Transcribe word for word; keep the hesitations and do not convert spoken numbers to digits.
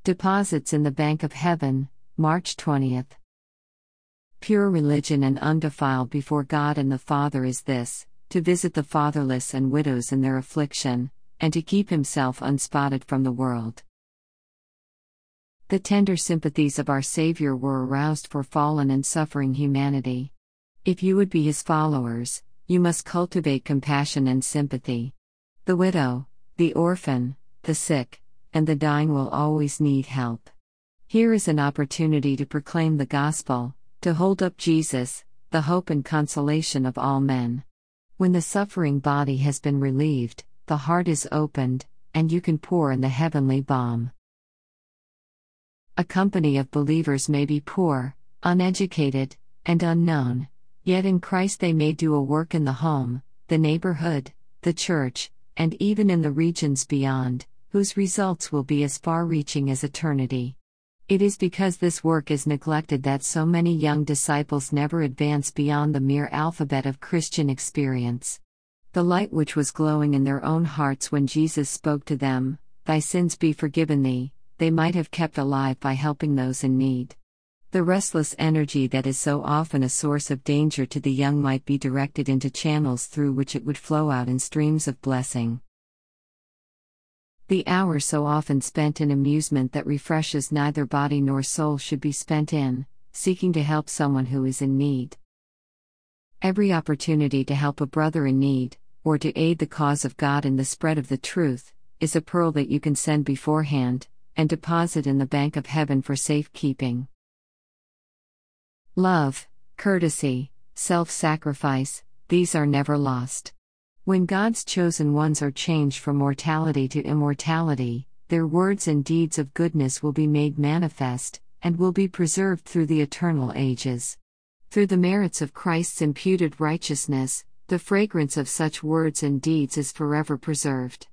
Deposits in the Bank of Heaven, March twentieth. Pure religion and undefiled before God and the Father is this, to visit the fatherless and widows in their affliction, and to keep himself unspotted from the world. The tender sympathies of our Savior were aroused for fallen and suffering humanity. If you would be his followers, you must cultivate compassion and sympathy. The widow, the orphan, the sick, and the dying will always need help. Here is an opportunity to proclaim the gospel, to hold up Jesus, the hope and consolation of all men. When the suffering body has been relieved, the heart is opened, and you can pour in the heavenly balm. A company of believers may be poor, uneducated, and unknown, yet in Christ they may do a work in the home, the neighborhood, the church, and even in the regions beyond, whose results will be as far-reaching as eternity. It is because this work is neglected that so many young disciples never advance beyond the mere alphabet of Christian experience. The light which was glowing in their own hearts when Jesus spoke to them, "Thy sins be forgiven thee," they might have kept alive by helping those in need. The restless energy that is so often a source of danger to the young might be directed into channels through which it would flow out in streams of blessing. The hour so often spent in amusement that refreshes neither body nor soul should be spent in seeking to help someone who is in need. Every opportunity to help a brother in need, or to aid the cause of God in the spread of the truth, is a pearl that you can send beforehand, and deposit in the bank of heaven for safekeeping. Love, courtesy, self-sacrifice, these are never lost. When God's chosen ones are changed from mortality to immortality, their words and deeds of goodness will be made manifest, and will be preserved through the eternal ages. Through the merits of Christ's imputed righteousness, the fragrance of such words and deeds is forever preserved.